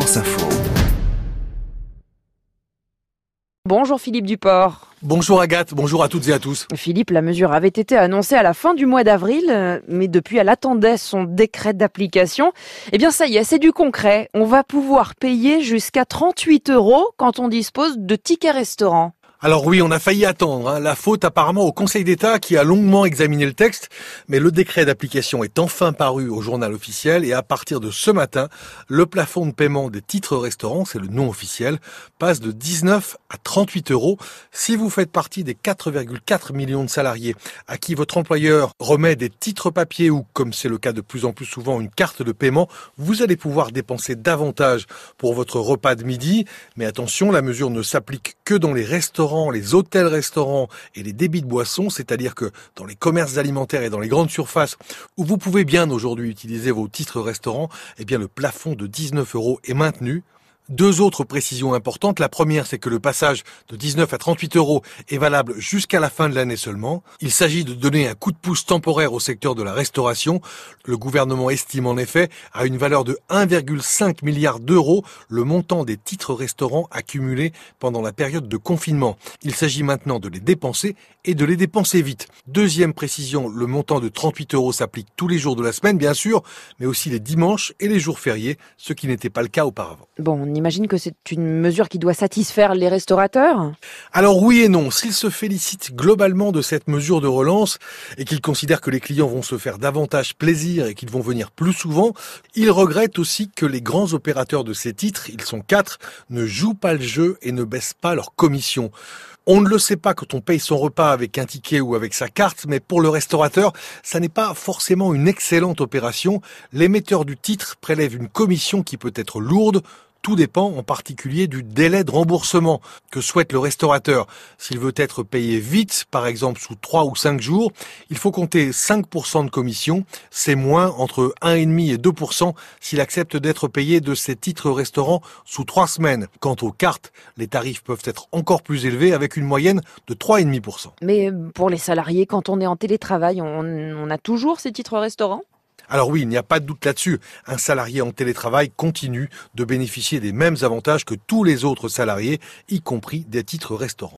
France Info. Bonjour Philippe Duport. Bonjour Agathe, bonjour à toutes et à tous. Philippe, la mesure avait été annoncée à la fin du mois d'avril, mais depuis elle attendait son décret d'application. Eh bien ça y est, c'est du concret. On va pouvoir payer jusqu'à 38 € quand on dispose de tickets restaurant. Alors oui, on a failli attendre, La faute apparemment au Conseil d'État qui a longuement examiné le texte, mais le décret d'application est enfin paru au journal officiel et à partir de ce matin, le plafond de paiement des titres restaurants, c'est le nom officiel, passe de 19 à 38 € si vous faites partie des 4,4 millions de salariés à qui votre employeur remet des titres papier ou, comme c'est le cas de plus en plus souvent, une carte de paiement. Vous allez pouvoir dépenser davantage pour votre repas de midi, mais attention, la mesure ne s'applique que dans les restaurants, les hôtels-restaurants et les débits de boissons, c'est-à-dire que dans les commerces alimentaires et dans les grandes surfaces où vous pouvez bien aujourd'hui utiliser vos titres restaurants, eh bien le plafond de 19 € est maintenu. Deux autres précisions importantes. La première, c'est que le passage de 19 à 38 € est valable jusqu'à la fin de l'année seulement. Il s'agit de donner un coup de pouce temporaire au secteur de la restauration. Le gouvernement estime en effet à une valeur de 1,5 milliard d'euros le montant des titres restaurants accumulés pendant la période de confinement. Il s'agit maintenant de les dépenser et de les dépenser vite. Deuxième précision, le montant de 38 € s'applique tous les jours de la semaine, bien sûr, mais aussi les dimanches et les jours fériés, ce qui n'était pas le cas auparavant. Bon, on imagine que c'est une mesure qui doit satisfaire les restaurateurs. Alors oui et non, s'ils se félicitent globalement de cette mesure de relance et qu'ils considèrent que les clients vont se faire davantage plaisir et qu'ils vont venir plus souvent, ils regrettent aussi que les grands opérateurs de ces titres, ils sont 4, ne jouent pas le jeu et ne baissent pas leur commission. On ne le sait pas quand on paye son repas avec un ticket ou avec sa carte, mais pour le restaurateur, ça n'est pas forcément une excellente opération. L'émetteur du titre prélève une commission qui peut être lourde. Tout dépend en particulier du délai de remboursement que souhaite le restaurateur. S'il veut être payé vite, par exemple sous 3 ou 5 jours, il faut compter 5% de commission. C'est moins, entre 1,5 et 2% s'il accepte d'être payé de ses titres restaurants sous 3 semaines. Quant aux cartes, les tarifs peuvent être encore plus élevés avec une moyenne de 3,5%. Mais pour les salariés, quand on est en télétravail, on a toujours ces titres restaurants ? Alors oui, il n'y a pas de doute là-dessus. Un salarié en télétravail continue de bénéficier des mêmes avantages que tous les autres salariés, y compris des titres restaurants.